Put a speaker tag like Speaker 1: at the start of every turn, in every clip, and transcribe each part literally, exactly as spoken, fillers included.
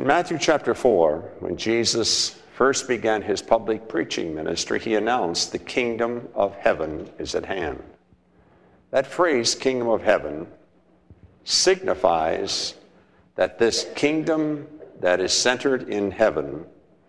Speaker 1: Matthew chapter four, when Jesus first began his public preaching ministry, he announced the kingdom of heaven is at hand. That phrase, kingdom of heaven, signifies that this kingdom that is centered in heaven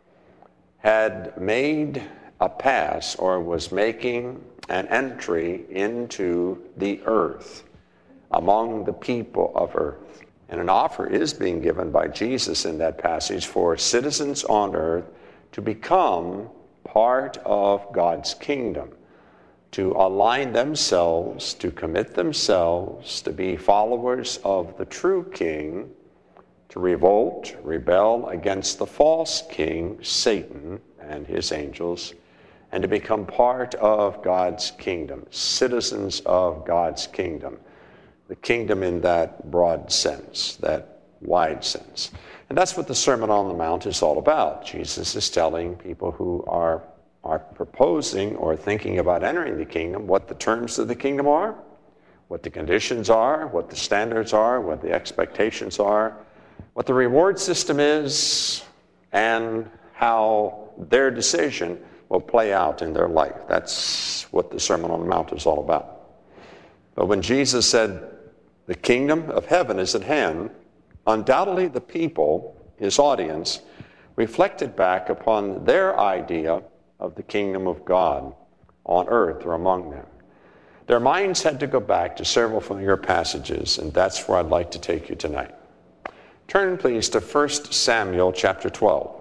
Speaker 1: had made a pass or was making an entry into the earth among the people of earth. And an offer is being given by Jesus in that passage for citizens on earth to become part of God's kingdom, to align themselves, to commit themselves, to be followers of the true king, to revolt, rebel against the false king, Satan, and his angels, and to become part of God's kingdom, citizens of God's kingdom. The kingdom in that broad sense, that wide sense. And that's what the Sermon on the Mount is all about. Jesus is telling people who are, are proposing or thinking about entering the kingdom what the terms of the kingdom are, what the conditions are, what the standards are, what the expectations are, what the reward system is, and how their decision will play out in their life. That's what the Sermon on the Mount is all about. But when Jesus said, the kingdom of heaven is at hand, undoubtedly the people, his audience, reflected back upon their idea of the kingdom of God on earth or among them. Their minds had to go back to several familiar passages, and that's where I'd like to take you tonight. Turn, please, to First Samuel chapter twelve.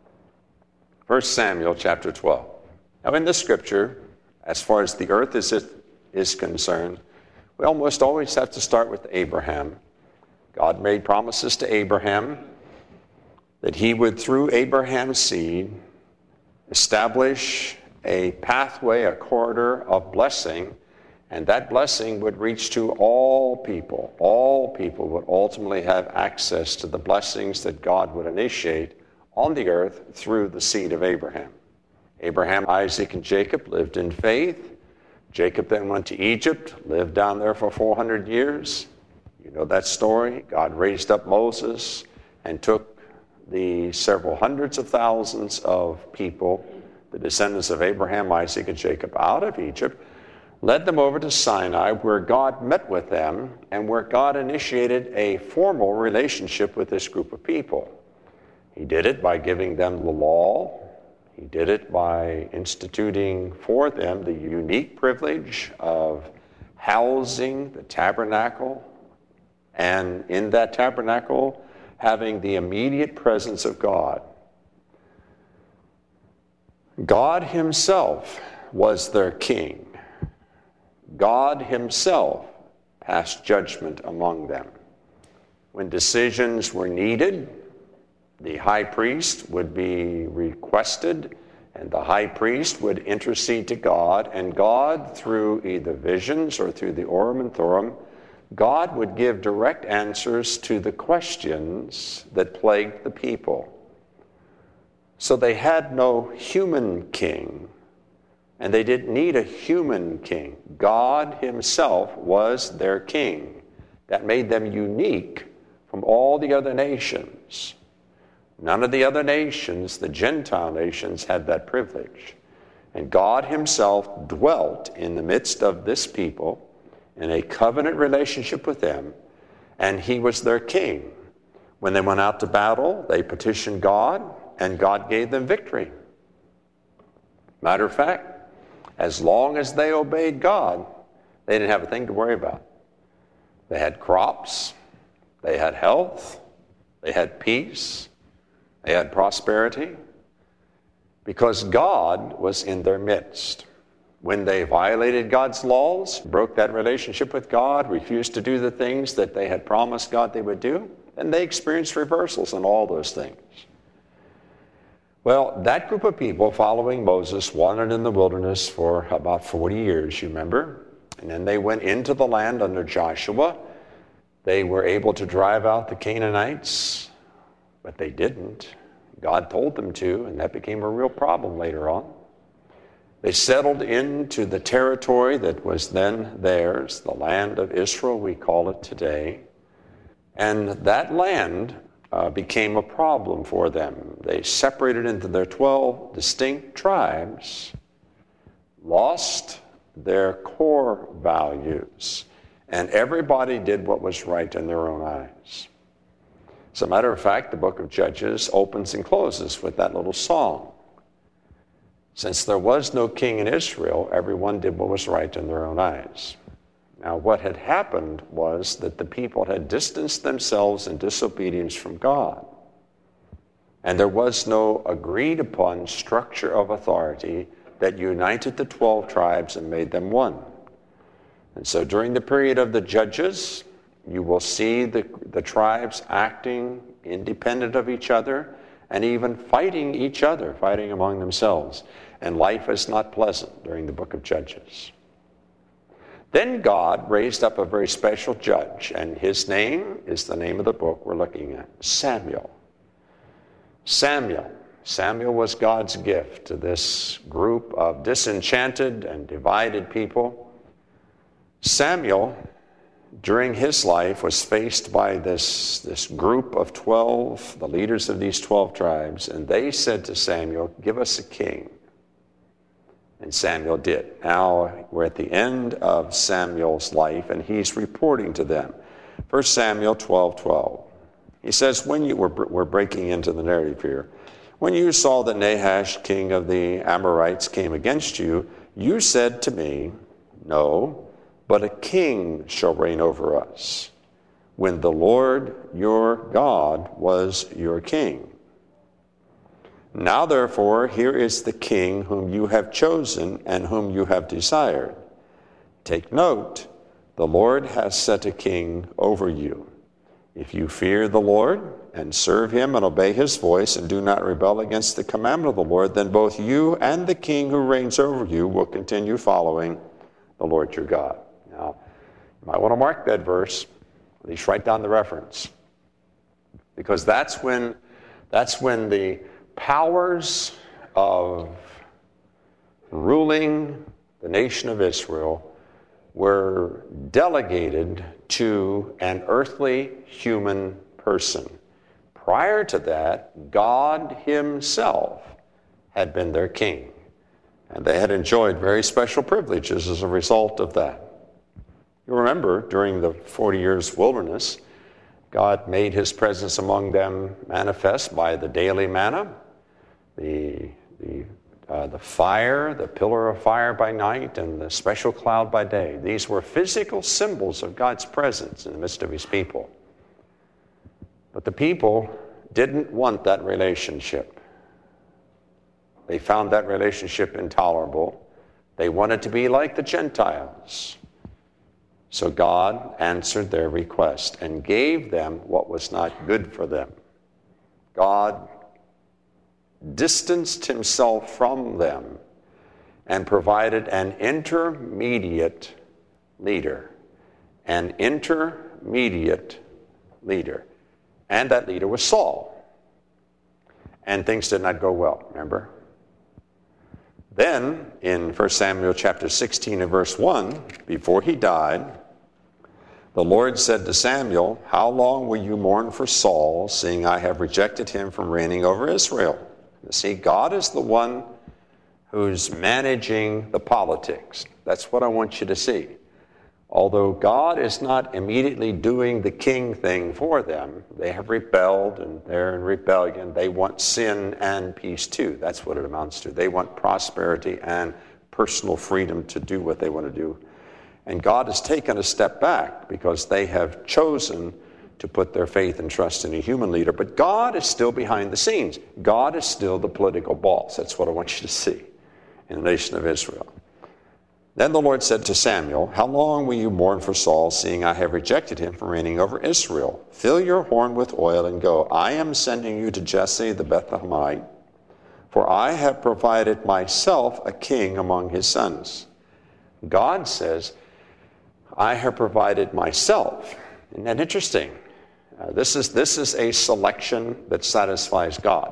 Speaker 1: First Samuel chapter twelve. Now, in this scripture, as far as the earth is, is concerned, we almost always have to start with Abraham. God made promises to Abraham that he would, through Abraham's seed, establish a pathway, a corridor of blessing, and that blessing would reach to all people. All people would ultimately have access to the blessings that God would initiate on the earth through the seed of Abraham. Abraham, Isaac, and Jacob lived in faith. Jacob then went to Egypt, lived down there for four hundred years. You know that story. God raised up Moses and took the several hundreds of thousands of people, the descendants of Abraham, Isaac, and Jacob, out of Egypt, led them over to Sinai, where God met with them and where God initiated a formal relationship with this group of people. He did it by giving them the law. He did it by instituting for them the unique privilege of housing the tabernacle, and in that tabernacle having the immediate presence of God. God himself was their king. God himself passed judgment among them. When decisions were needed, the high priest would be requested, and the high priest would intercede to God, and God, through either visions or through the Urim and Thummim, God would give direct answers to the questions that plagued the people. So they had no human king, and they didn't need a human king. God himself was their king. That made them unique from all the other nations. None of the other nations, the Gentile nations, had that privilege. And God himself dwelt in the midst of this people in a covenant relationship with them, and he was their king. When they went out to battle, they petitioned God, and God gave them victory. Matter of fact, as long as they obeyed God, they didn't have a thing to worry about. They had crops, they had health, they had peace, they had prosperity, because God was in their midst. When they violated God's laws, broke that relationship with God, refused to do the things that they had promised God they would do, then they experienced reversals in all those things. Well, that group of people following Moses wandered in the wilderness for about forty years, you remember? And then they went into the land under Joshua. They were able to drive out the Canaanites, but they didn't. God told them to, and that became a real problem later on. They settled into the territory that was then theirs, the land of Israel, we call it today. And that land uh, became a problem for them. They separated into their twelve distinct tribes, lost their core values, and everybody did what was right in their own eyes. As a matter of fact, the book of Judges opens and closes with that little song. Since there was no king in Israel, everyone did what was right in their own eyes. Now, what had happened was that the people had distanced themselves in disobedience from God. And there was no agreed upon structure of authority that united the twelve tribes and made them one. And so during the period of the Judges, you will see the, the tribes acting independent of each other and even fighting each other, fighting among themselves. And life is not pleasant during the book of Judges. Then God raised up a very special judge, and his name is the name of the book we're looking at, Samuel. Samuel. Samuel was God's gift to this group of disenchanted and divided people. Samuel, during his life, was faced by this, this group of twelve, the leaders of these twelve tribes, and they said to Samuel, "Give us a king." And Samuel did. Now we're at the end of Samuel's life, and he's reporting to them. First Samuel twelve twelve. He says, when you were, we're breaking into the narrative here. When you saw that Nahash, king of the Amorites, came against you, you said to me, "No, but a king shall reign over us, when the Lord your God was your king. Now, therefore, here is the king whom you have chosen and whom you have desired. Take note, the Lord has set a king over you. If you fear the Lord and serve him and obey his voice and do not rebel against the commandment of the Lord, then both you and the king who reigns over you will continue following the Lord your God." Now, you might want to mark that verse, at least write down the reference, because that's when, that's when the powers of ruling the nation of Israel were delegated to an earthly human person. Prior to that, God himself had been their king, and they had enjoyed very special privileges as a result of that. You remember, during the forty years wilderness, God made his presence among them manifest by the daily manna, the, the, uh, the fire, the pillar of fire by night, and the special cloud by day. These were physical symbols of God's presence in the midst of his people. But the people didn't want that relationship. They found that relationship intolerable. They wanted to be like the Gentiles. So God answered their request and gave them what was not good for them. God distanced himself from them and provided an intermediate leader. An intermediate leader. And that leader was Saul. And things did not go well, remember? Then, in First Samuel chapter sixteen and verse one, before he died, the Lord said to Samuel, "How long will you mourn for Saul, seeing I have rejected him from reigning over Israel?" You see, God is the one who's managing the politics. That's what I want you to see. Although God is not immediately doing the king thing for them, they have rebelled and they're in rebellion. They want sin and peace too. That's what it amounts to. They want prosperity and personal freedom to do what they want to do. And God has taken a step back because they have chosen to put their faith and trust in a human leader. But God is still behind the scenes. God is still the political boss. That's what I want you to see in the nation of Israel. Then the Lord said to Samuel, "How long will you mourn for Saul, seeing I have rejected him from reigning over Israel? Fill your horn with oil and go. I am sending you to Jesse the Bethlehemite, for I have provided myself a king among his sons." God says, "I have provided myself." Isn't that interesting? Uh, this is, this is a selection that satisfies God.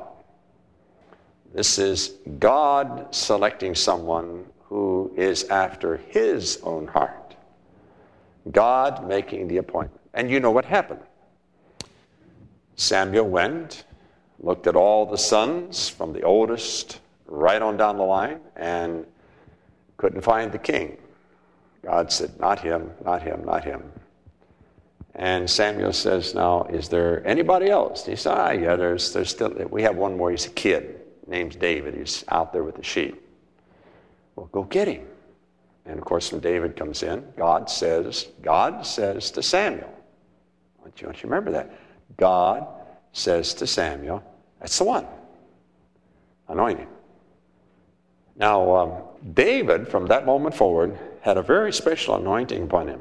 Speaker 1: This is God selecting someone who is after his own heart. God making the appointment. And you know what happened. Samuel went, looked at all the sons from the oldest right on down the line, and couldn't find the king. God said, not him, not him, not him. And Samuel says, now, is there anybody else? He said, ah, yeah, there's, there's still, we have one more. He's a kid. Name's David. He's out there with the sheep. Well, go get him. And of course, when David comes in, God says, God says to Samuel, I want you, I want you to remember that. God says to Samuel, that's the one. Anoint him. Now, um, David, from that moment forward, had a very special anointing upon him.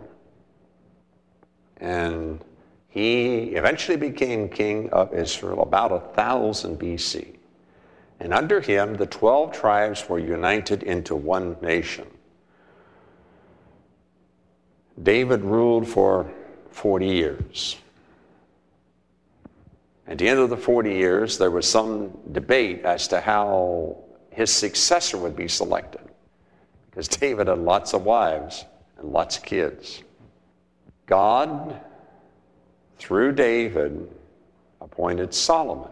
Speaker 1: And he eventually became king of Israel about one thousand B C. And under him, the twelve tribes were united into one nation. David ruled for forty years. At the end of the forty years, there was some debate as to how his successor would be selected, because David had lots of wives and lots of kids. God, through David, appointed Solomon.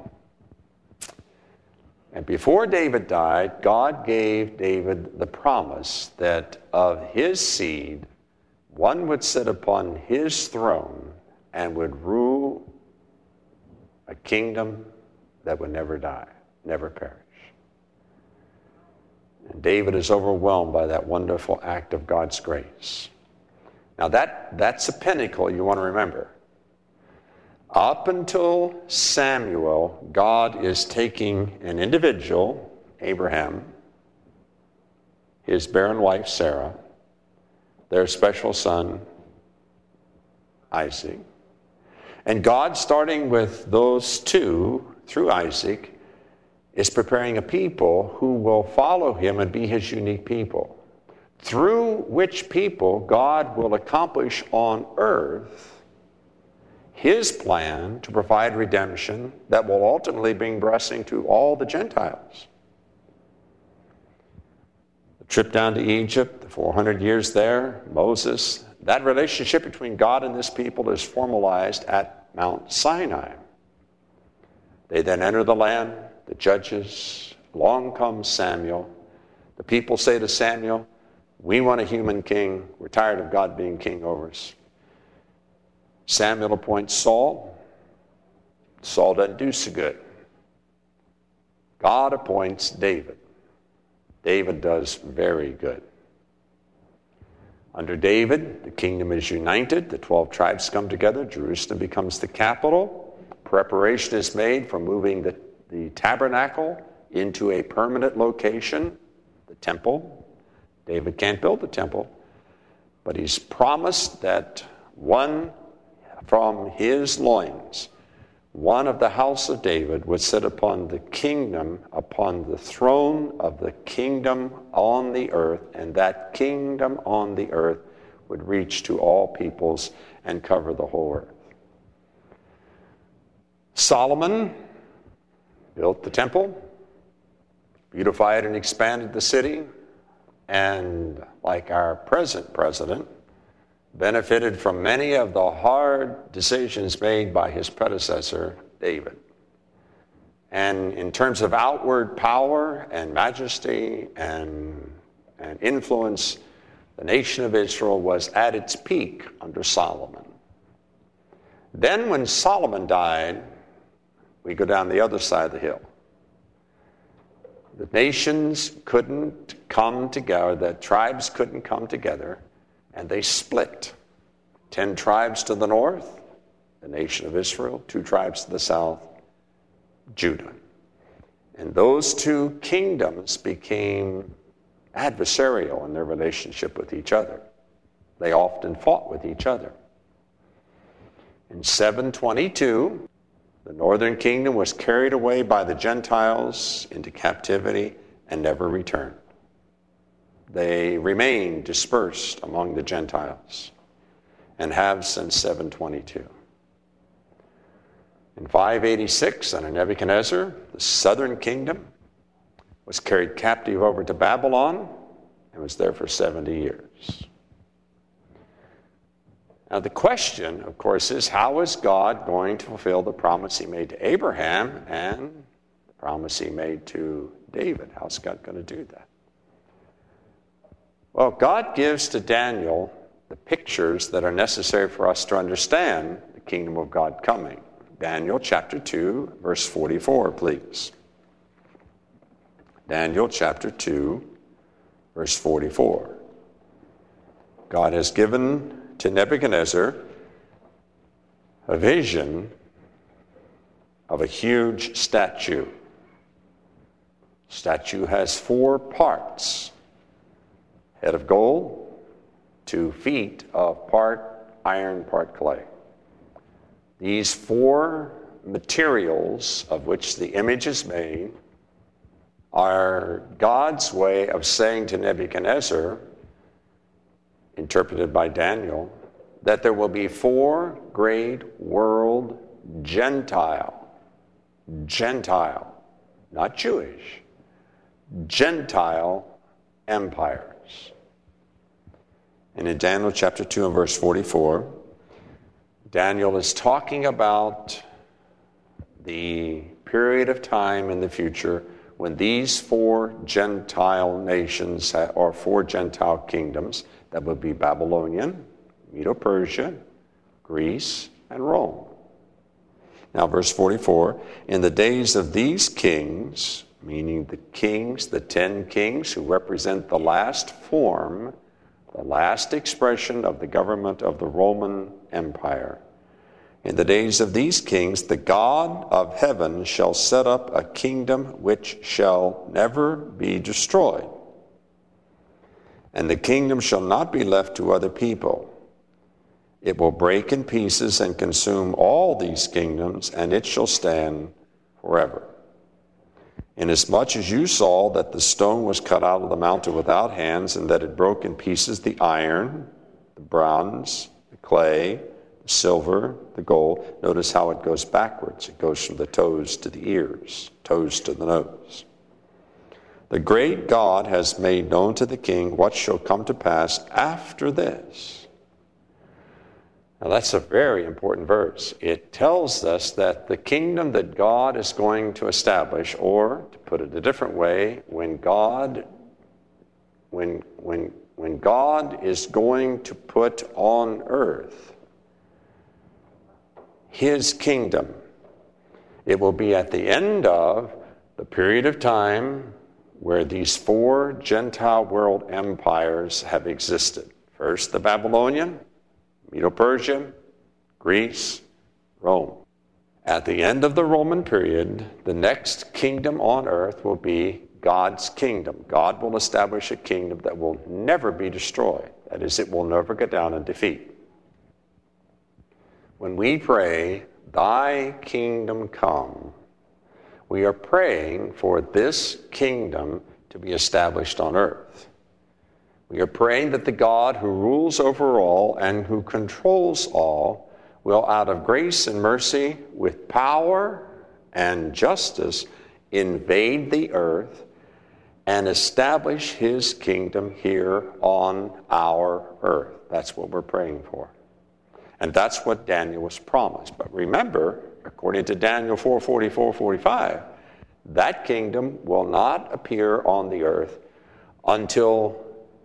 Speaker 1: And before David died, God gave David the promise that of his seed, one would sit upon his throne and would rule a kingdom that would never die, never perish. And David is overwhelmed by that wonderful act of God's grace. Now that, that's a pinnacle you want to remember. Up until Samuel, God is taking an individual, Abraham, his barren wife, Sarah, their special son, Isaac, and God, starting with those two, through Isaac, is preparing a people who will follow him and be his unique people, through which people God will accomplish on earth his plan to provide redemption that will ultimately bring blessing to all the Gentiles. The trip down to Egypt, the four hundred years there, Moses, that relationship between God and this people is formalized at Mount Sinai. They then enter the land, the judges, along comes Samuel. The people say to Samuel, we want a human king. We're tired of God being king over us. Samuel appoints Saul. Saul doesn't do so good. God appoints David. David does very good. Under David, the kingdom is united. The twelve tribes come together. Jerusalem becomes the capital. Preparation is made for moving the, the tabernacle into a permanent location, the temple. David can't build the temple, but he's promised that one from his loins, one of the house of David, would sit upon the kingdom, upon the throne of the kingdom on the earth, and that kingdom on the earth would reach to all peoples and cover the whole earth. Solomon built the temple, beautified and expanded the city, and like our present president, benefited from many of the hard decisions made by his predecessor, David. And in terms of outward power and majesty and, and influence, the nation of Israel was at its peak under Solomon. Then when Solomon died, we go down the other side of the hill. The nations couldn't come together, the tribes couldn't come together, and they split. Ten tribes to the north, the nation of Israel. Two tribes to the south, Judah. And those two kingdoms became adversarial in their relationship with each other. They often fought with each other. In seven twenty-two, the northern kingdom was carried away by the Gentiles into captivity and never returned. They remain dispersed among the Gentiles and have since seven twenty-two. In five eighty-six, under Nebuchadnezzar, the southern kingdom was carried captive over to Babylon and was there for seventy years. Now the question, of course, is how is God going to fulfill the promise he made to Abraham and the promise he made to David? How's God going to do that? Well, God gives to Daniel the pictures that are necessary for us to understand the kingdom of God coming. Daniel chapter two, verse forty-four, please. Daniel chapter two, verse forty-four. God has given to Nebuchadnezzar a vision of a huge statue. Statue has four parts: head of gold, two feet of part iron, part clay. These four materials of which the image is made are God's way of saying to Nebuchadnezzar, interpreted by Daniel, that there will be four great world Gentile, Gentile, not Jewish, Gentile empires. And in Daniel chapter two and verse forty-four, Daniel is talking about the period of time in the future when these four Gentile nations, or four Gentile kingdoms, that would be Babylonian, Medo-Persia, Greece, and Rome. Now, verse forty-four, in the days of these kings, meaning the kings, the ten kings who represent the last form, the last expression of the government of the Roman Empire. In the days of these kings, the God of heaven shall set up a kingdom which shall never be destroyed. And the kingdom shall not be left to other people. It will break in pieces and consume all these kingdoms, and it shall stand forever. Inasmuch as you saw that the stone was cut out of the mountain without hands, and that it broke in pieces the iron, the bronze, the clay, the silver, the gold. Notice how it goes backwards. It goes from the toes to the ears, toes to the nose. The great God has made known to the king what shall come to pass after this. Now that's a very important verse. It tells us that the kingdom that God is going to establish, or to put it a different way, when God, when, when, when God is going to put on earth his kingdom, it will be at the end of the period of time where these four Gentile world empires have existed. First, the Babylonian, Medo-Persia, Greece, Rome. At the end of the Roman period, the next kingdom on earth will be God's kingdom. God will establish a kingdom that will never be destroyed. That is, it will never go down in defeat. When we pray, "Thy kingdom come," we are praying for this kingdom to be established on earth. We are praying that the God who rules over all and who controls all will, out of grace and mercy, with power and justice, invade the earth and establish his kingdom here on our earth. That's what we're praying for. And that's what Daniel was promised. But remember, according to Daniel four forty-four forty-five, that kingdom will not appear on the earth until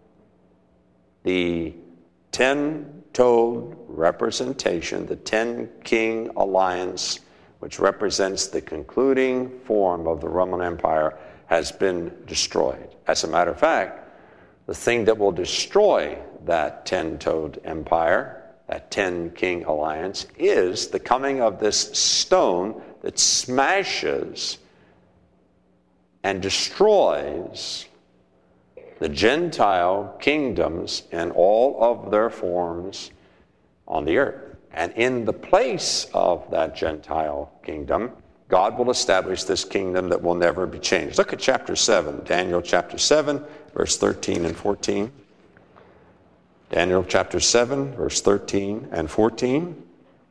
Speaker 1: the ten-toed representation, the ten-king alliance, which represents the concluding form of the Roman Empire, has been destroyed. As a matter of fact, the thing that will destroy that ten-toed empire, that ten-king alliance, is the coming of this stone that smashes and destroys the Gentile kingdoms in all of their forms on the earth. And in the place of that Gentile kingdom, God will establish this kingdom that will never be changed. Look at chapter seven, Daniel chapter seven, verse thirteen and fourteen. Daniel chapter seven, verse thirteen and fourteen.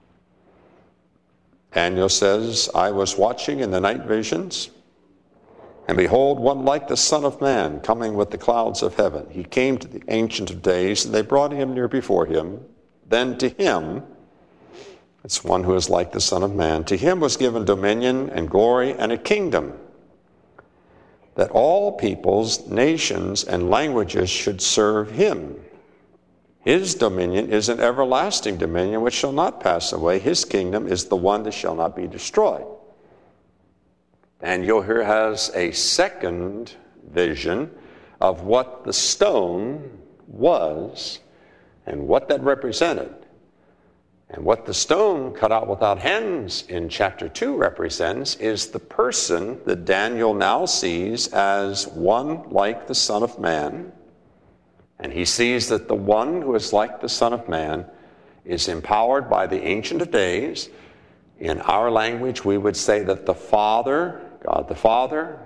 Speaker 1: Daniel says, "I was watching in the night visions, and behold, one like the Son of Man coming with the clouds of heaven. He came to the Ancient of Days, and they brought him near before him. Then to him, it's one who is like the Son of Man, to him was given dominion and glory and a kingdom, that all peoples, nations, and languages should serve him. His dominion is an everlasting dominion which shall not pass away. His kingdom is the one that shall not be destroyed. Daniel here has a second vision of what the stone was and what that represented. And what the stone cut out without hands in chapter two represents is the person that Daniel now sees as one like the Son of Man. And he sees that the one who is like the Son of Man is empowered by the Ancient of Days. In our language, we would say that the Father, God the Father,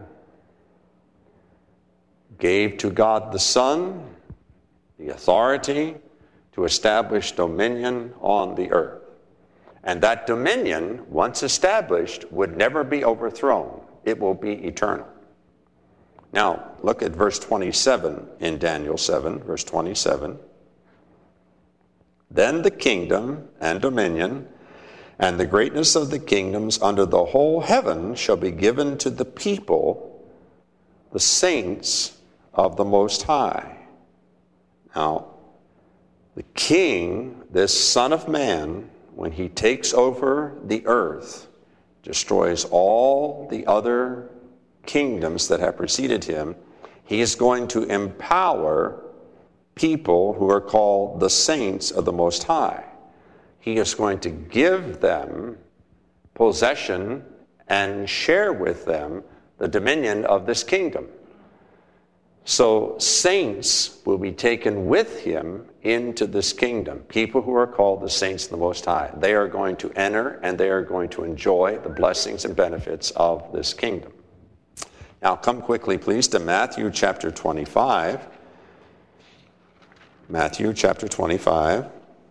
Speaker 1: gave to God the Son the authority to establish dominion on the earth. And that dominion, once established, would never be overthrown. It will be eternal. Now, look at verse twenty-seven in Daniel seven, verse twenty-seven. Then the kingdom and dominion and the greatness of the kingdoms under the whole heaven shall be given to the people, the saints of the Most High. Now, the king, this Son of Man, when he takes over the earth, destroys all the other kingdoms that have preceded him. He is going to empower people who are called the saints of the Most High. He is going to give them possession and share with them the dominion of this kingdom. So saints will be taken with him into this kingdom. People who are called the saints of the Most High. They are going to enter and they are going to enjoy the blessings and benefits of this kingdom. Now come quickly, please, to Matthew chapter twenty-five. Matthew chapter twenty-five,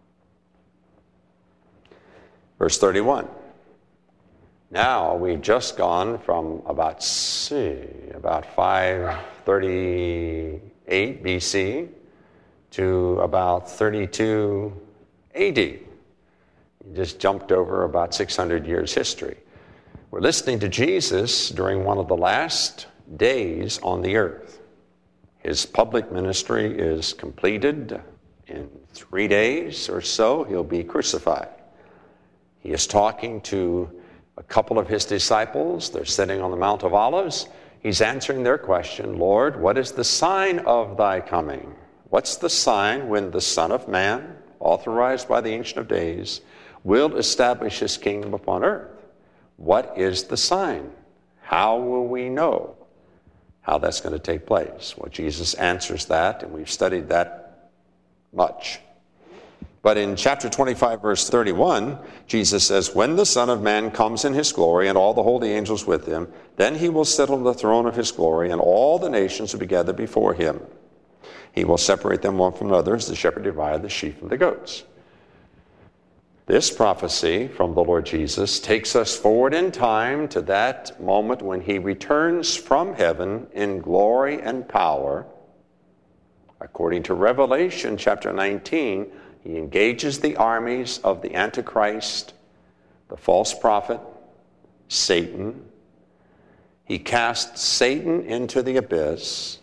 Speaker 1: verse thirty-one. Now we've just gone from about, see, about five thirty-eight B C to about thirty-two A D. You just jumped over about six hundred years history. We're listening to Jesus during one of the last days on the earth. His public ministry is completed. In three days or so, he'll be crucified. He is talking to a couple of his disciples. They're sitting on the Mount of Olives. He's answering their question, Lord, what is the sign of thy coming? What's the sign when the Son of Man, authorized by the Ancient of Days, will establish his kingdom upon earth? What is the sign? How will we know how that's going to take place? Well, Jesus answers that, and we've studied that much. But in chapter twenty-five, verse thirty-one, Jesus says, when the Son of Man comes in his glory and all the holy angels with him, then he will sit on the throne of his glory, and all the nations will be gathered before him. He will separate them one from another as the shepherd divided the sheep from the goats. This prophecy from the Lord Jesus takes us forward in time to that moment when he returns from heaven in glory and power. According to Revelation chapter nineteen, he engages the armies of the Antichrist, the false prophet, Satan. He casts Satan into the abyss.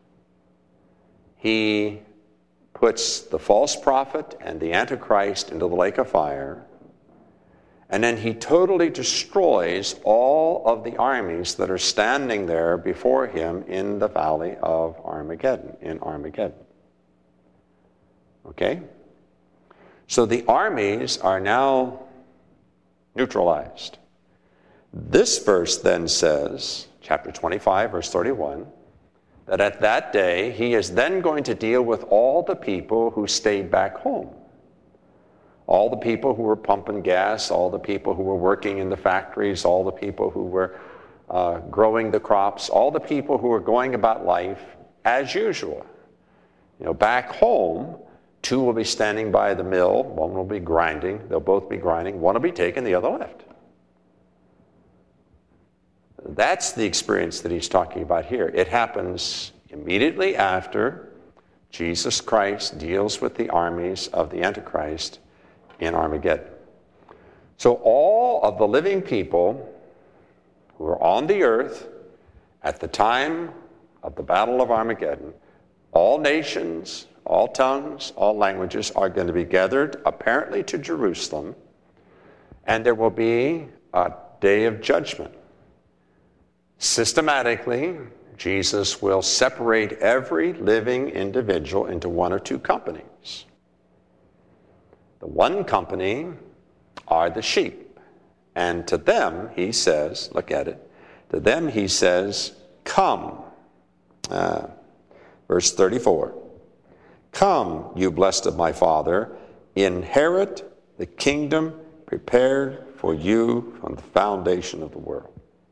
Speaker 1: He puts the false prophet and the Antichrist into the lake of fire. And then he totally destroys all of the armies that are standing there before him in the valley of Armageddon, in Armageddon. Okay? So the armies are now neutralized. This verse then says, chapter twenty-five, verse thirty-one, that at that day he is then going to deal with all the people who stayed back home. All the people who were pumping gas, all the people who were working in the factories, all the people who were uh, growing the crops, all the people who were going about life as usual. You know, back home, two will be standing by the mill, one will be grinding, they'll both be grinding, one will be taken, the other left. That's the experience that he's talking about here. It happens immediately after Jesus Christ deals with the armies of the Antichrist in Armageddon. So all of the living people who are on the earth at the time of the Battle of Armageddon, all nations, all tongues, all languages are going to be gathered apparently to Jerusalem, and there will be a day of judgment. Systematically, Jesus will separate every living individual into one or two companies. The one company are the sheep. And to them, he says, look at it, to them he says, come. Uh, verse thirty-four. Come, you blessed of my Father, inherit the kingdom prepared for you from the foundation of the world.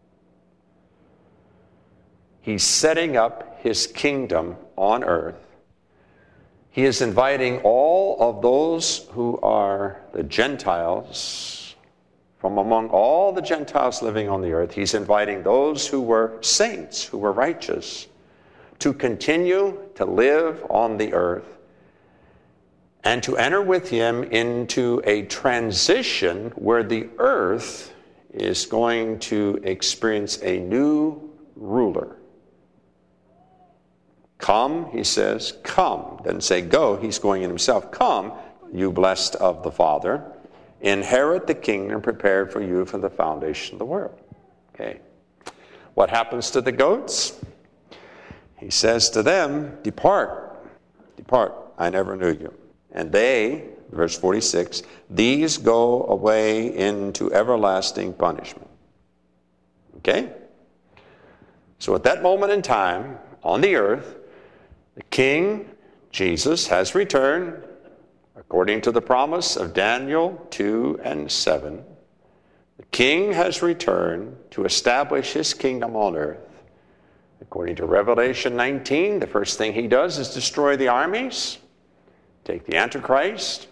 Speaker 1: He's setting up his kingdom on earth. He is inviting all of those who are the Gentiles, from among all the Gentiles living on the earth, he's inviting those who were saints, who were righteous, to continue to live on the earth and to enter with him into a transition where the earth is going to experience a new ruler. Come, he says, come. Doesn't say go, he's going in himself. Come, you blessed of the Father, inherit the kingdom prepared for you from the foundation of the world. Okay. What happens to the goats? He says to them, depart, depart, I never knew you. And they, verse forty-six, these go away into everlasting punishment. Okay? So at that moment in time, on the earth, the King, Jesus, has returned, according to the promise of Daniel two and seven. The King has returned to establish his kingdom on earth. According to Revelation nineteen, the first thing he does is destroy the armies, take the Antichrist,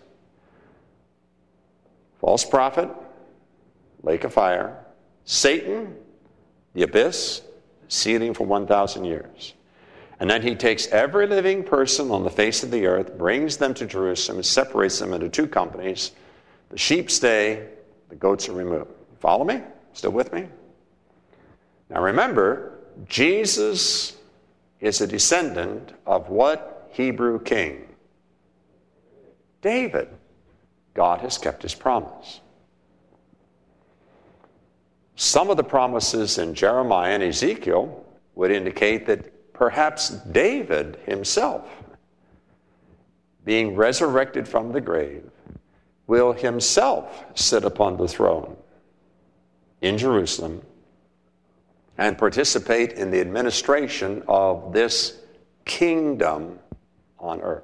Speaker 1: false prophet, lake of fire, Satan, the abyss, sealing for one thousand years. And then he takes every living person on the face of the earth, brings them to Jerusalem, and separates them into two companies. The sheep stay, the goats are removed. Follow me? Still with me? Now remember, Jesus is a descendant of what Hebrew king? David. God has kept his promise. Some of the promises in Jeremiah and Ezekiel would indicate that perhaps David himself, being resurrected from the grave, will himself sit upon the throne in Jerusalem and participate in the administration of this kingdom on earth.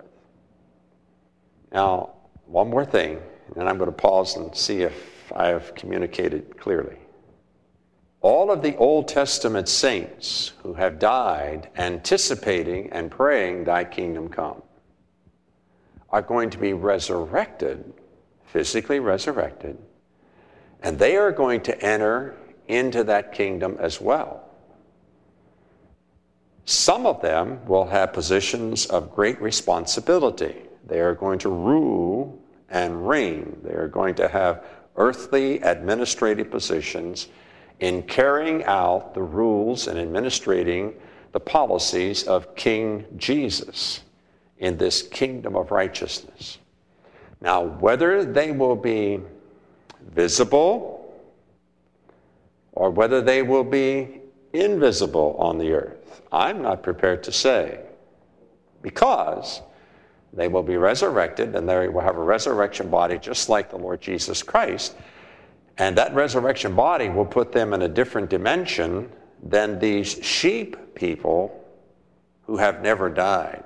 Speaker 1: Now, one more thing, and then I'm going to pause and see if I have communicated clearly. All of the Old Testament saints who have died anticipating and praying thy kingdom come are going to be resurrected, physically resurrected, and they are going to enter into that kingdom as well. Some of them will have positions of great responsibility. They are going to rule and reign. They are going to have earthly administrative positions in carrying out the rules and administrating the policies of King Jesus in this kingdom of righteousness. Now, whether they will be visible or whether they will be invisible on the earth, I'm not prepared to say, because they will be resurrected and they will have a resurrection body just like the Lord Jesus Christ. And that resurrection body will put them in a different dimension than these sheep people who have never died.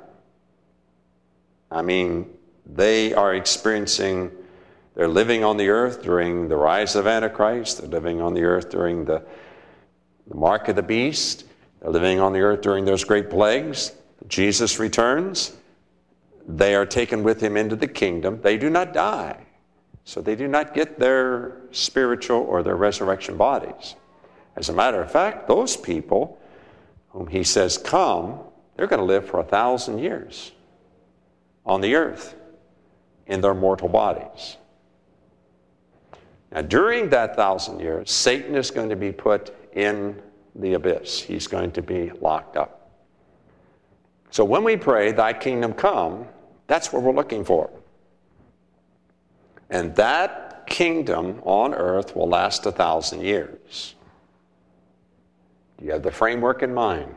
Speaker 1: I mean, they are experiencing, they're living on the earth during the rise of Antichrist. They're living on the earth during the, the mark of the beast. They're living on the earth during those great plagues. Jesus returns. They are taken with him into the kingdom. They do not die. So they do not get their spiritual or their resurrection bodies. As a matter of fact, those people whom he says come, they're going to live for a thousand years on the earth in their mortal bodies. Now, during that thousand years, Satan is going to be put in the abyss. He's going to be locked up. So when we pray, thy kingdom come, that's what we're looking for. And that kingdom on earth will last a thousand years. Do you have the framework in mind?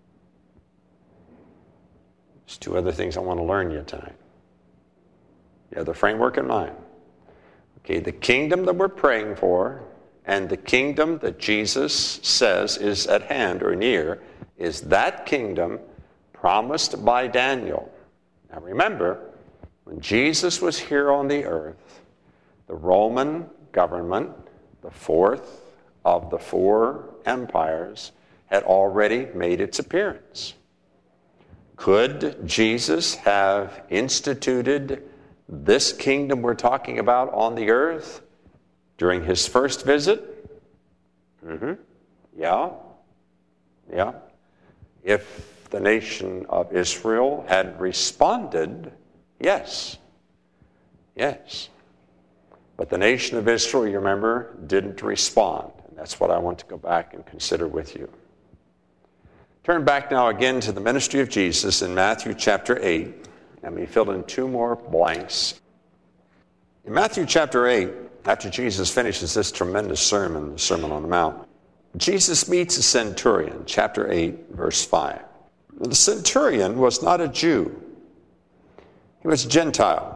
Speaker 1: There's two other things I want to learn you tonight. You have the framework in mind. Okay, the kingdom that we're praying for and the kingdom that Jesus says is at hand or near is that kingdom promised by Daniel. Now remember, when Jesus was here on the earth, the Roman government, the fourth of the four empires, had already made its appearance. Could Jesus have instituted this kingdom we're talking about on the earth during his first visit? Mm-hmm. Yeah. Yeah. If the nation of Israel had responded, yes. Yes. But the nation of Israel, you remember, didn't respond. And that's what I want to go back and consider with you. Turn back now again to the ministry of Jesus in Matthew chapter eight. And we fill in two more blanks. In Matthew chapter eight, after Jesus finishes this tremendous sermon, the Sermon on the Mount, Jesus meets a centurion, chapter eight, verse five. The centurion was not a Jew. He was a Gentile.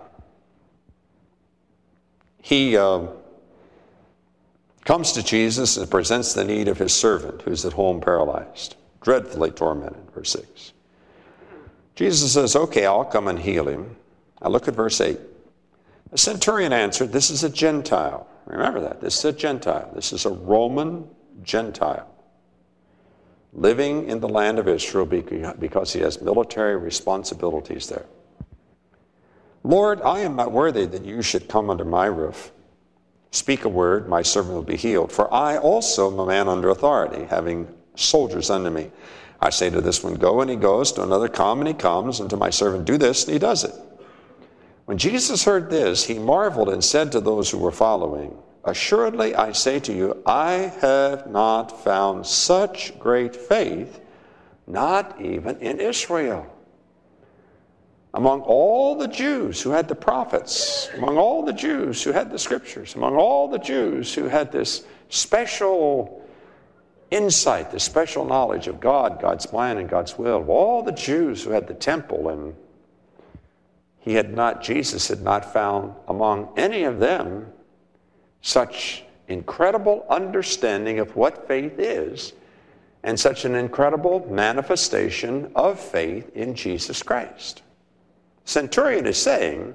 Speaker 1: He uh, comes to Jesus and presents the need of his servant who's at home paralyzed, dreadfully tormented, verse six. Jesus says, okay, I'll come and heal him. Now look at verse eight. The centurion answered, this is a Gentile. Remember that. This is a Gentile. This is a Roman Gentile living in the land of Israel because he has military responsibilities there. Lord, I am not worthy that you should come under my roof. Speak a word, my servant will be healed. For I also am a man under authority, having soldiers under me. I say to this one, go, and he goes. To another, come, and he comes. And to my servant, do this, and he does it. When Jesus heard this, he marveled and said to those who were following, assuredly, I say to you, I have not found such great faith, not even in Israel. Among all the Jews who had the prophets, among all the Jews who had the scriptures, among all the Jews who had this special insight, the special knowledge of God, God's plan and God's will, of all the Jews who had the temple, and he had not, Jesus had not found among any of them such incredible understanding of what faith is and such an incredible manifestation of faith in Jesus Christ. Centurion is saying,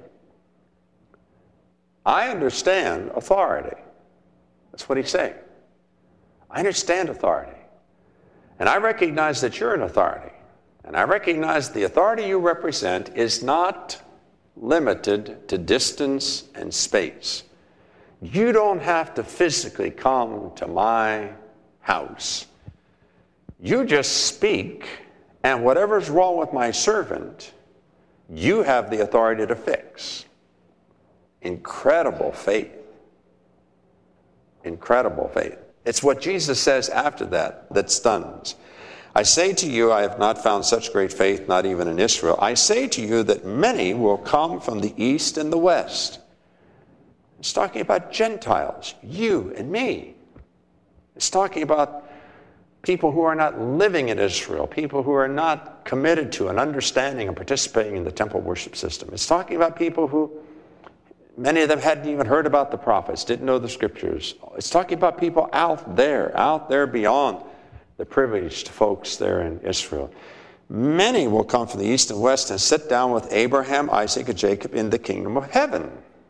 Speaker 1: I understand authority. That's what he's saying. I understand authority. And I recognize that you're an authority. And I recognize the authority you represent is not limited to distance and space. You don't have to physically come to my house. You just speak, and whatever's wrong with my servant, you have the authority to fix. Incredible faith. Incredible faith. It's what Jesus says after that that stuns. I say to you, I have not found such great faith, not even in Israel. I say to you that many will come from the east and the west. It's talking about Gentiles, you and me. It's talking about people who are not living in Israel, people who are not committed to and understanding and participating in the temple worship system. It's talking about people who, many of them hadn't even heard about the prophets, didn't know the scriptures. It's talking about people out there, out there beyond the privileged folks there in Israel. Many will come from the east and west and sit down with Abraham, Isaac, and Jacob in the kingdom of heaven.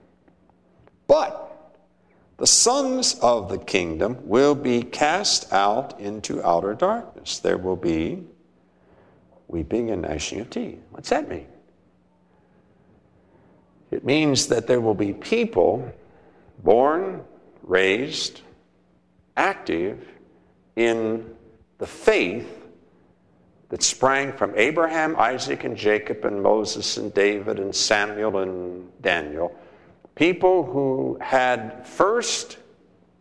Speaker 1: But the sons of the kingdom will be cast out into outer darkness. There will be weeping and gnashing of teeth. What's that mean? It means that there will be people born, raised, active in the faith that sprang from Abraham, Isaac, and Jacob, and Moses, and David, and Samuel, and Daniel. People who had first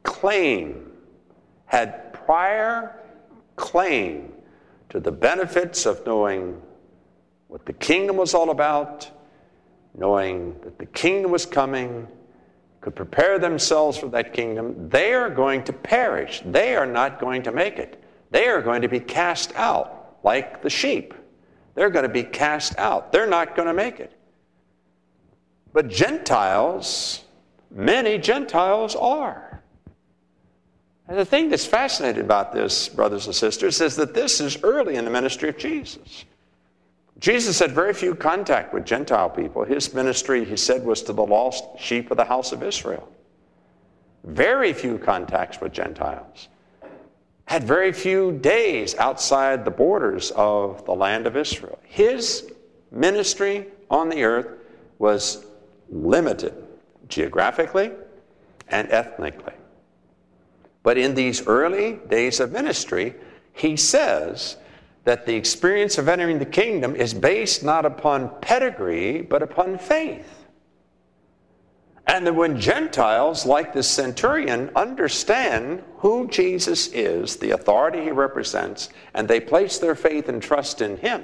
Speaker 1: claim, had prior claim to the benefits of knowing what the kingdom was all about, knowing that the kingdom was coming, could prepare themselves for that kingdom, they are going to perish. They are not going to make it. They are going to be cast out like the sheep. They're going to be cast out. They're not going to make it. But Gentiles, many Gentiles are. And the thing that's fascinating about this, brothers and sisters, is that this is early in the ministry of Jesus. Jesus had very few contact with Gentile people. His ministry, he said, was to the lost sheep of the house of Israel. Very few contacts with Gentiles. Had very few days outside the borders of the land of Israel. His ministry on the earth was limited geographically and ethnically. But in these early days of ministry, he says that the experience of entering the kingdom is based not upon pedigree, but upon faith. And that when Gentiles, like the centurion, understand who Jesus is, the authority he represents, and they place their faith and trust in him,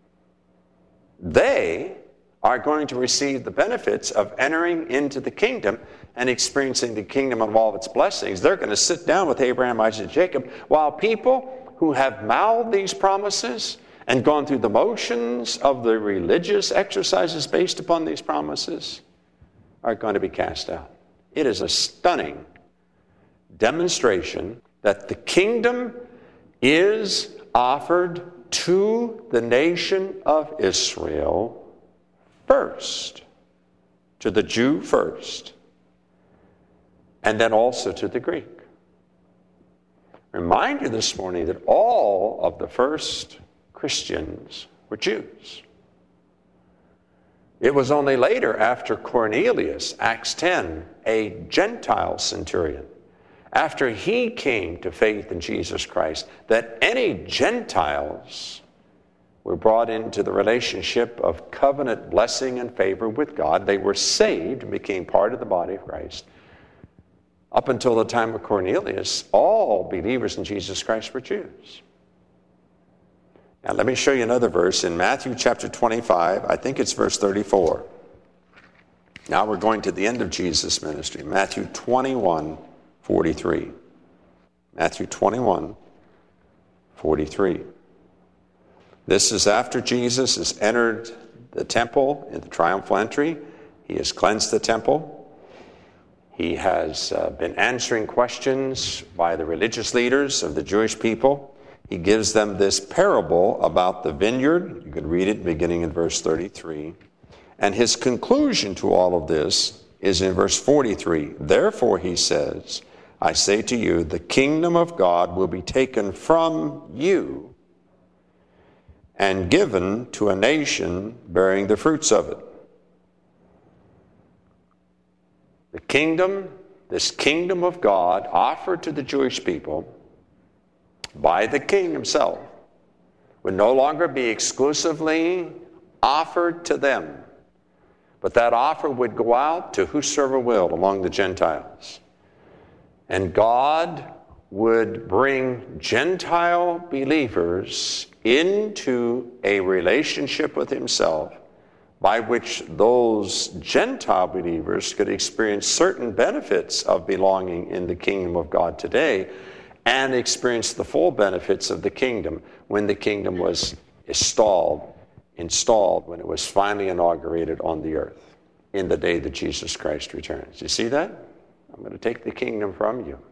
Speaker 1: they are going to receive the benefits of entering into the kingdom and experiencing the kingdom and all of its blessings. They're going to sit down with Abraham, Isaac, and Jacob, while people who have mouthed these promises and gone through the motions of the religious exercises based upon these promises are going to be cast out. It is a stunning demonstration that the kingdom is offered to the nation of Israel first, to the Jew first, and then also to the Greek. Remind you this morning that all of the first Christians were Jews. It was only later, after Cornelius, Acts ten, a Gentile centurion, after he came to faith in Jesus Christ, that any Gentiles were brought into the relationship of covenant blessing and favor with God. They were saved and became part of the body of Christ. Up until the time of Cornelius, all believers in Jesus Christ were Jews. Now let me show you another verse in Matthew chapter twenty-five. I think it's verse thirty-four. Now we're going to the end of Jesus' ministry. Matthew twenty-one, forty-three. Matthew twenty-one, forty-three. This is after Jesus has entered the temple in the triumphal entry. He has cleansed the temple. He has uh, been answering questions by the religious leaders of the Jewish people. He gives them this parable about the vineyard. You can read it beginning in verse thirty-three. And his conclusion to all of this is in verse forty-three. Therefore, he says, I say to you, the kingdom of God will be taken from you and given to a nation bearing the fruits of it. The kingdom, this kingdom of God offered to the Jewish people by the king himself, would no longer be exclusively offered to them, but that offer would go out to whosoever will among the Gentiles. And God would bring Gentile believers into a relationship with himself by which those Gentile believers could experience certain benefits of belonging in the kingdom of God today and experience the full benefits of the kingdom when the kingdom was installed, installed when it was finally inaugurated on the earth in the day that Jesus Christ returns. You see that? I'm going to take the kingdom from you.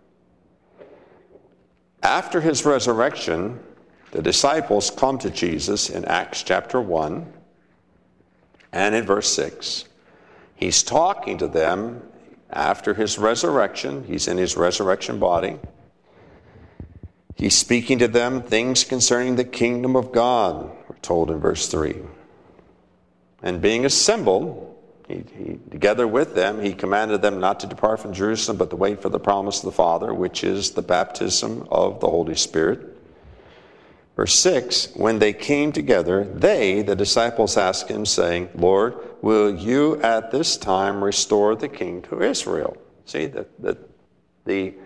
Speaker 1: After his resurrection, the disciples come to Jesus in Acts chapter one and in verse six. He's talking to them after his resurrection. He's in his resurrection body. He's speaking to them things concerning the kingdom of God, we're told in verse three. And being assembled, he, he, together with them, he commanded them not to depart from Jerusalem, but to wait for the promise of the Father, which is the baptism of the Holy Spirit. Verse six, when they came together, they, the disciples, asked him, saying, Lord, will you at this time restore the king to Israel? See, the, the, the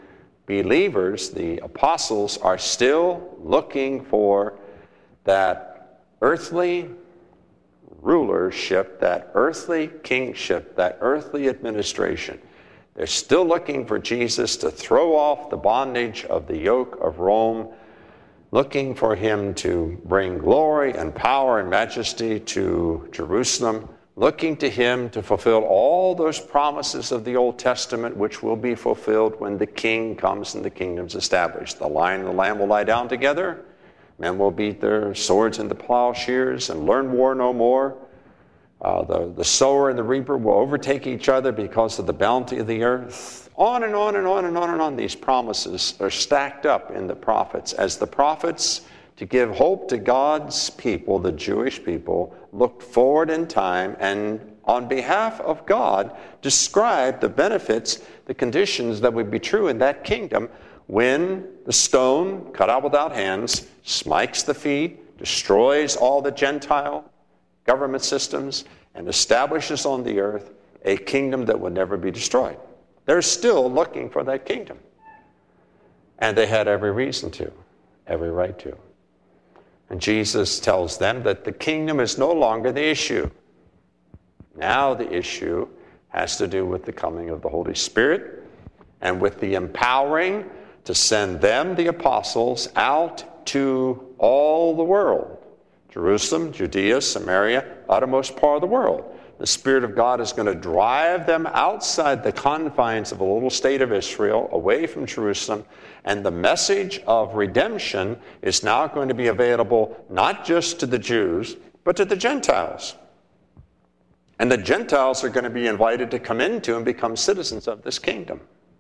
Speaker 1: believers, the apostles, are still looking for that earthly rulership, that earthly kingship, that earthly administration. They're still looking for Jesus to throw off the bondage of the yoke of Rome, looking for him to bring glory and power and majesty to Jerusalem, looking to him to fulfill all those promises of the Old Testament, which will be fulfilled when the king comes and the kingdom's established. The lion and the lamb will lie down together. Men will beat their swords into plowshares and learn war no more. Uh, the, the sower and the reaper will overtake each other because of the bounty of the earth. On and on and on and on and on. These promises are stacked up in the prophets as the prophets, to give hope to God's people, the Jewish people, looked forward in time and on behalf of God described the benefits, the conditions that would be true in that kingdom when the stone, cut out without hands, smites the feet, destroys all the Gentile government systems, and establishes on the earth a kingdom that would never be destroyed. They're still looking for that kingdom. And they had every reason to, every right to. And Jesus tells them that the kingdom is no longer the issue. Now the issue has to do with the coming of the Holy Spirit and with the empowering to send them, the apostles, out to all the world. Jerusalem, Judea, Samaria, uttermost part of the world. The Spirit of God is going to drive them outside the confines of the little state of Israel, away from Jerusalem, and the message of redemption is now going to be available not just to the Jews, but to the Gentiles. And the Gentiles are going to be invited to come into and become citizens of this kingdom.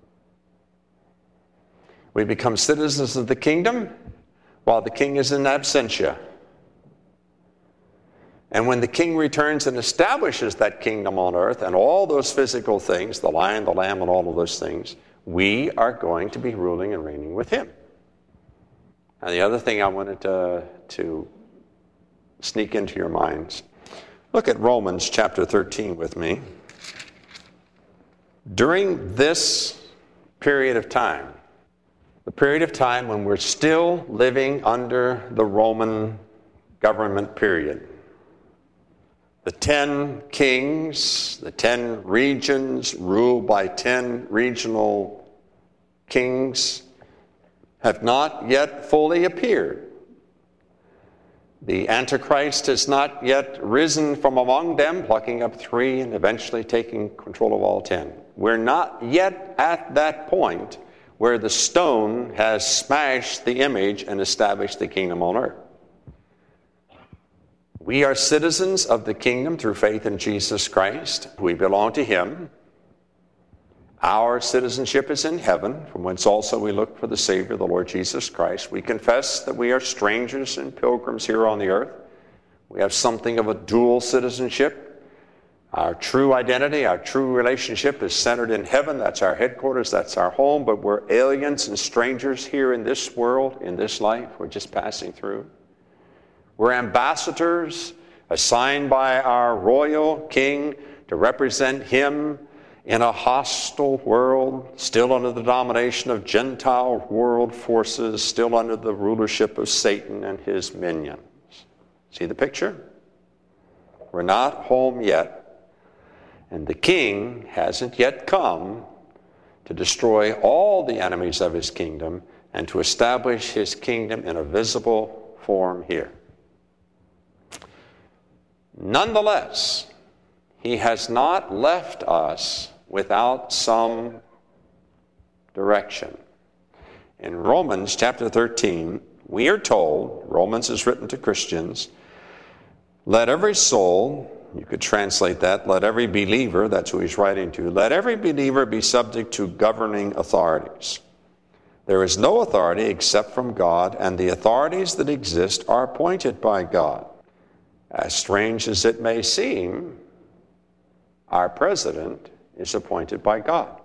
Speaker 1: We become citizens of the kingdom while the king is in absentia. And when the king returns and establishes that kingdom on earth and all those physical things, the lion, the lamb, and all of those things, we are going to be ruling and reigning with him. And the other thing I wanted to, to sneak into your minds, look at Romans chapter thirteen with me. During this period of time, the period of time when we're still living under the Roman government period, the ten kings, the ten regions ruled by ten regional kings have not yet fully appeared. The Antichrist has not yet risen from among them, plucking up three and eventually taking control of all ten. We're not yet at that point where the stone has smashed the image and established the kingdom on earth. We are citizens of the kingdom through faith in Jesus Christ. We belong to him. Our citizenship is in heaven, from whence also we look for the Savior, the Lord Jesus Christ. We confess that we are strangers and pilgrims here on the earth. We have something of a dual citizenship. Our true identity, our true relationship is centered in heaven. That's our headquarters, that's our home, but we're aliens and strangers here in this world, in this life. We're just passing through. We're ambassadors assigned by our royal king to represent him in a hostile world, still under the domination of Gentile world forces, still under the rulership of Satan and his minions. See the picture? We're not home yet, and the king hasn't yet come to destroy all the enemies of his kingdom and to establish his kingdom in a visible form here. Nonetheless, he has not left us without some direction. In Romans chapter thirteen, we are told, Romans is written to Christians, let every soul, you could translate that, let every believer, that's who he's writing to, let every believer be subject to governing authorities. There is no authority except from God, and the authorities that exist are appointed by God. As strange as it may seem, our president is appointed by God.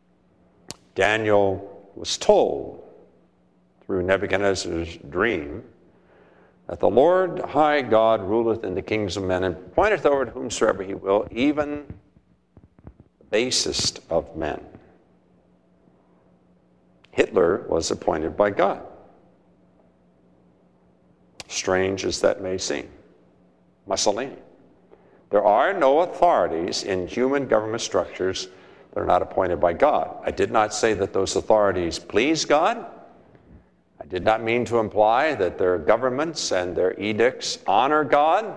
Speaker 1: Daniel was told through Nebuchadnezzar's dream that the Lord high God ruleth in the kings of men and appointeth over to whomsoever he will, even the basest of men. Hitler was appointed by God. Strange as that may seem. Mussolini. There are no authorities in human government structures that are not appointed by God. I did not say that those authorities please God. I did not mean to imply that their governments and their edicts honor God.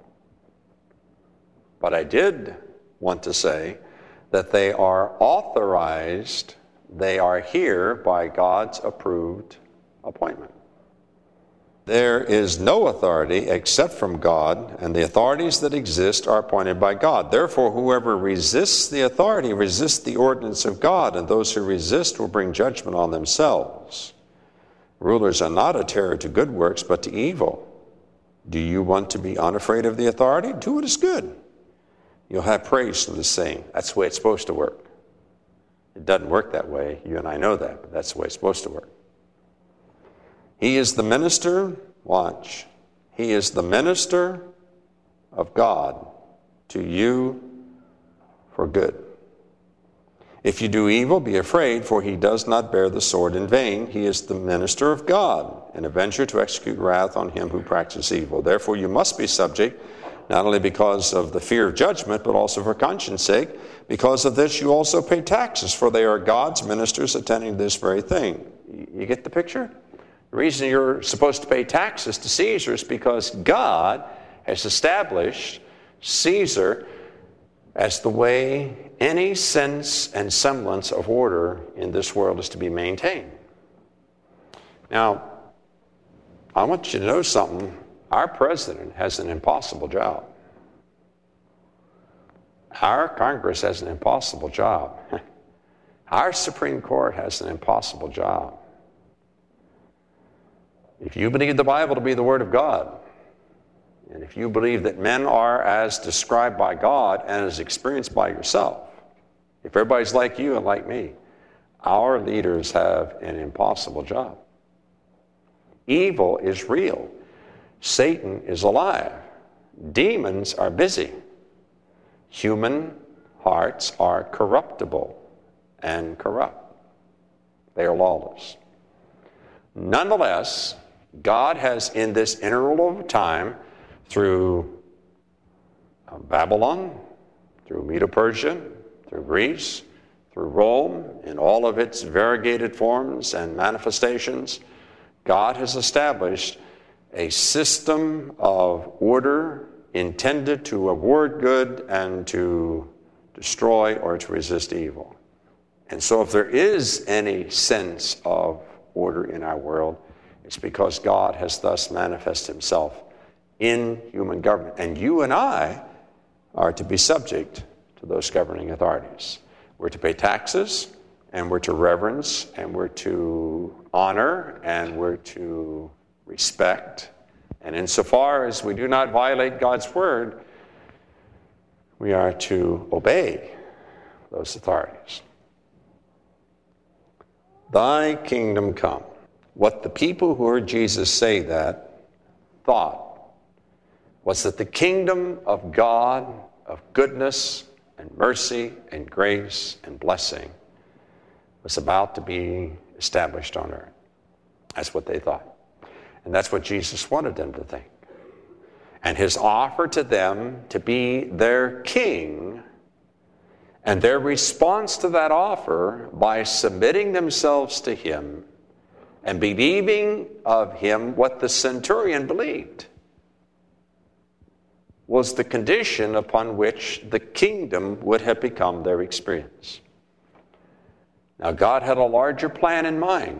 Speaker 1: But I did want to say that they are authorized, they are here by God's approved appointment. There is no authority except from God, and the authorities that exist are appointed by God. Therefore, whoever resists the authority resists the ordinance of God, and those who resist will bring judgment on themselves. Rulers are not a terror to good works, but to evil. Do you want to be unafraid of the authority? Do what is good. You'll have praise from the same. That's the way it's supposed to work. It doesn't work that way. You and I know that, but that's the way it's supposed to work. He is the minister, watch, he is the minister of God to you for good. If you do evil, be afraid, for he does not bear the sword in vain. He is the minister of God, an avenger to execute wrath on him who practices evil. Therefore you must be subject, not only because of the fear of judgment, but also for conscience sake. Because of this you also pay taxes, for they are God's ministers attending to this very thing. You get the picture? The reason you're supposed to pay taxes to Caesar is because God has established Caesar as the way any sense and semblance of order in this world is to be maintained. Now, I want you to know something. Our president has an impossible job. Our Congress has an impossible job. Our Supreme Court has an impossible job. If you believe the Bible to be the Word of God, and if you believe that men are as described by God and as experienced by yourself, if everybody's like you and like me, our leaders have an impossible job. Evil is real. Satan is alive. Demons are busy. Human hearts are corruptible and corrupt. They are lawless. Nonetheless, God has in this interval of time, through Babylon, through Medo-Persia, through Greece, through Rome, in all of its variegated forms and manifestations, God has established a system of order intended to award good and to destroy or to resist evil. And so if there is any sense of order in our world, it's because God has thus manifested himself in human government. And you and I are to be subject to those governing authorities. We're to pay taxes, and we're to reverence, and we're to honor, and we're to respect. And insofar as we do not violate God's word, we are to obey those authorities. Thy kingdom come. What the people who heard Jesus say that thought was that the kingdom of God, of goodness and mercy and grace and blessing, was about to be established on earth. That's what they thought. And that's what Jesus wanted them to think. And his offer to them to be their king, and their response to that offer by submitting themselves to him and believing of him what the centurion believed, was the condition upon which the kingdom would have become their experience. Now, God had a larger plan in mind.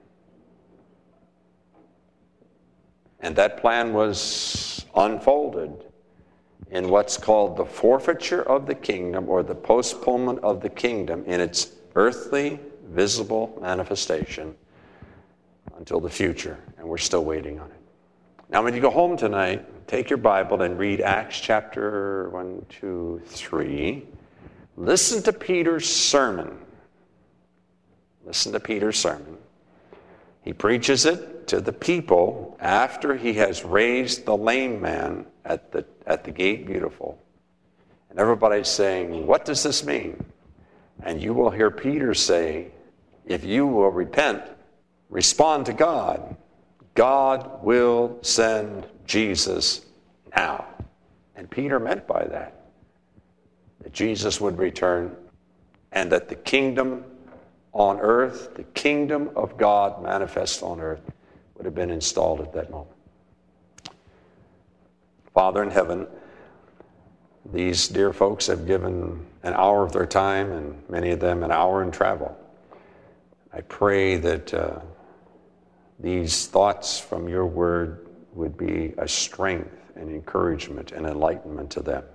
Speaker 1: And that plan was unfolded in what's called the forfeiture of the kingdom, or the postponement of the kingdom in its earthly, visible manifestation until the future. And we're still waiting on it. Now, when you go home tonight, take your Bible and read Acts chapter one, two, three. Listen to Peter's sermon. Listen to Peter's sermon. He preaches it to the people after he has raised the lame man at the, at the gate beautiful. And everybody's saying, what does this mean? And you will hear Peter say, If you will repent, respond to God, God will send Jesus now. And Peter meant by that, that Jesus would return and that the kingdom on earth, the kingdom of God manifest on earth, would have been installed at that moment. Father in heaven, these dear folks have given an hour of their time, and many of them an hour in travel. I pray that uh, these thoughts from your word would be a strength and encouragement and enlightenment to them.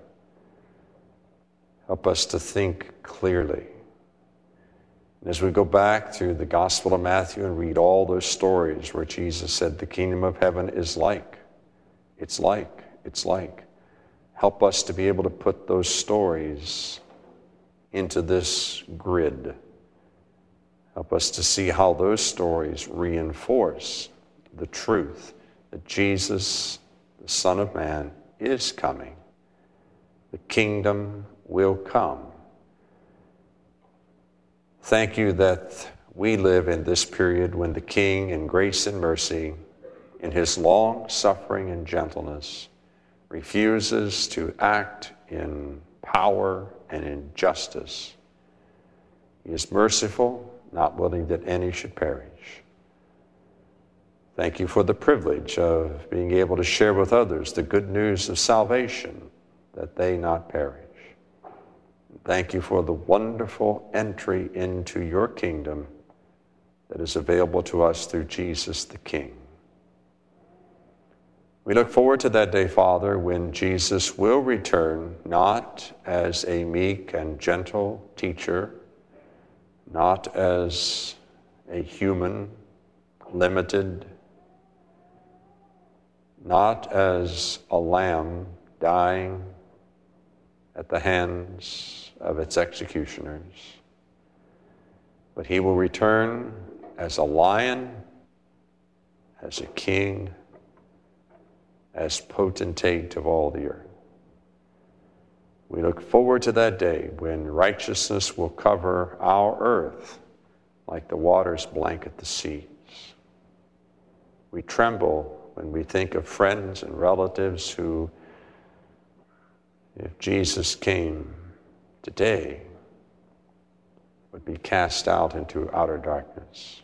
Speaker 1: Help us to think clearly. And as we go back through the Gospel of Matthew and read all those stories where Jesus said the kingdom of heaven is like, it's like, it's like, help us to be able to put those stories into this grid. Help us to see how those stories reinforce the truth that Jesus, the Son of Man, is coming. The kingdom will come. Thank you that we live in this period when the King, in grace and mercy, in his long suffering and gentleness, refuses to act in power and in justice. He is merciful, not willing that any should perish. Thank you for the privilege of being able to share with others the good news of salvation, that they not perish. Thank you for the wonderful entry into your kingdom that is available to us through Jesus the King. We look forward to that day, Father, when Jesus will return, not as a meek and gentle teacher, not as a human, limited, not as a lamb dying at the hands of its executioners, but he will return as a lion, as a king, as potentate of all the earth. We look forward to that day when righteousness will cover our earth like the waters blanket the seas. We tremble when we think of friends and relatives who, if Jesus came today, would be cast out into outer darkness.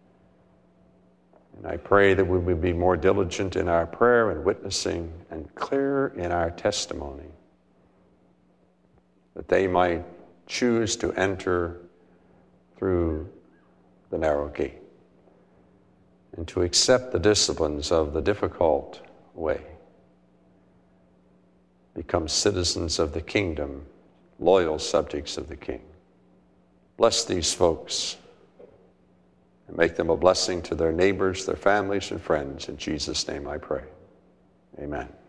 Speaker 1: And I pray that we would be more diligent in our prayer and witnessing and clear in our testimony, that they might choose to enter through the narrow gate and to accept the disciplines of the difficult way, become citizens of the kingdom, loyal subjects of the King. Bless these folks and make them a blessing to their neighbors, their families, and friends. In Jesus' name I pray. Amen.